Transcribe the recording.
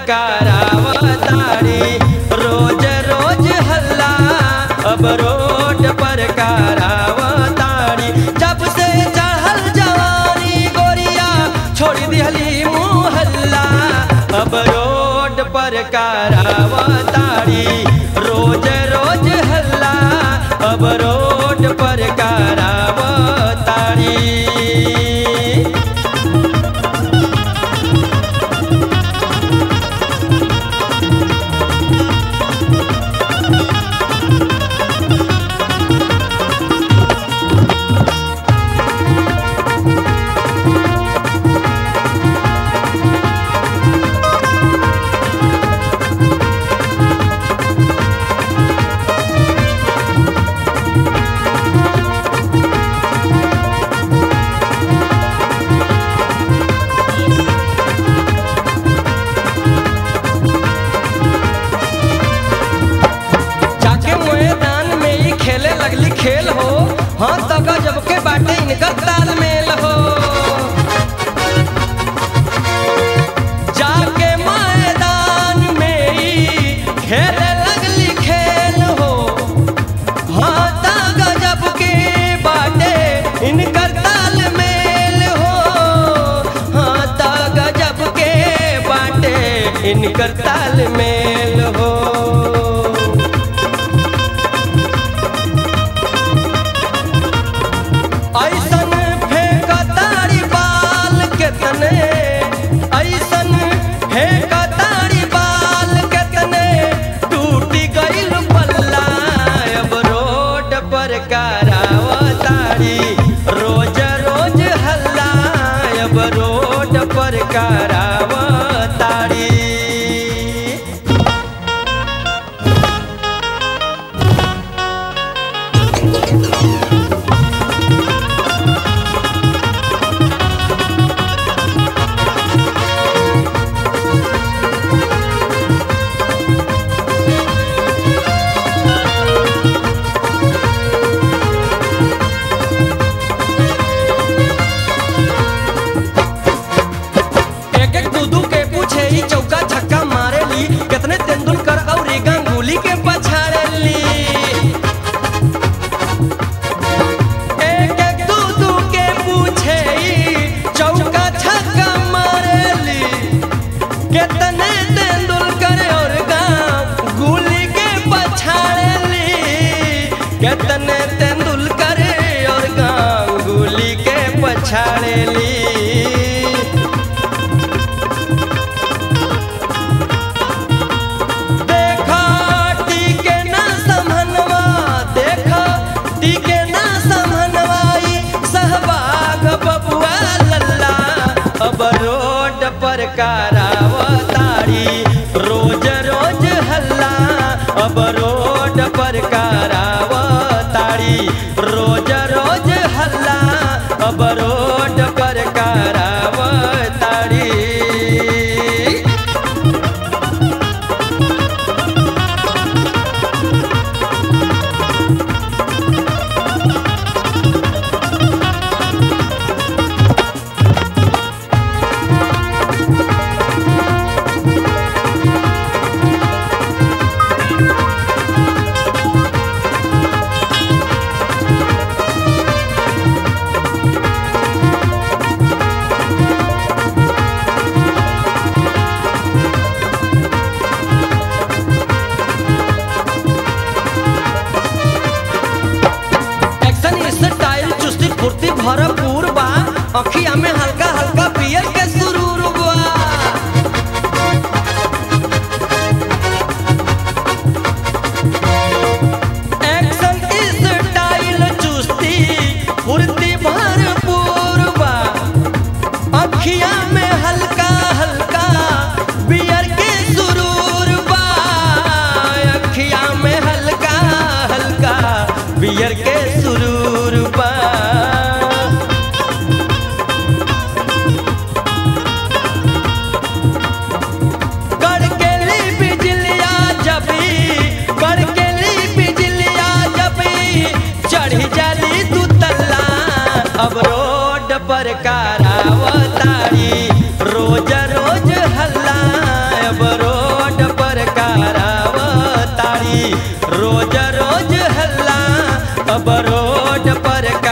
करावताड़ी रोज रोज हल्ला अब रोड पर करावताड़ी। जब से चढ़ल जवानी गोरिया छोड़ दिहली मुहल्ला अब रोड पर करावताड़ी रोज रोज हल्ला अब रोड पर करावताड़ी। खेल हो हाँ तो गजब के बाटे इनका तालमेल हो। जाके मैदान में ही खेले लगली खेल हो हाँ तो गजब के बाटे इनका तालमेल हो। हाँ तो गजब के बाटे इनका तालमेल हो। ऐसन फेंकताड़ी बाल केतने ऐसन फेंकताड़ी बाल केतने टूटी गइल पल्ला अब रोड पर करावताड़ी रोज रोज हल्ला अब रोड पर करावताड़ी। चौका छक्का मारेली कितने तेंदुलकर और गांगुली के पछाड़ेली। एक एक दू दू के पूछे चौका छक्का मारेली कितने तेंदुलकर और गांगुली के पछाड़ेली। कितने तेंदुलकर और गांगुली के पछाड़ेली। अब रोड पर करावताड़ी रोज रोज हल्ला अब रोड पर करावताड़ी रोज रोज हल्ला अब रोड पर करावताड़ी। भरपूर बा अखिया में हल्का हल्का पियर के सुरूर बा। एक्शन स्टाइल चुस्ती फुर्ती भरपूर बा अखिया में हल्का हल्का पियर के सुरूर बा। अखिया में हल्का हल्का पियर के सुरूर बा। अब रोड पर करावताड़ी रोज रोज हल्ला अब बड पर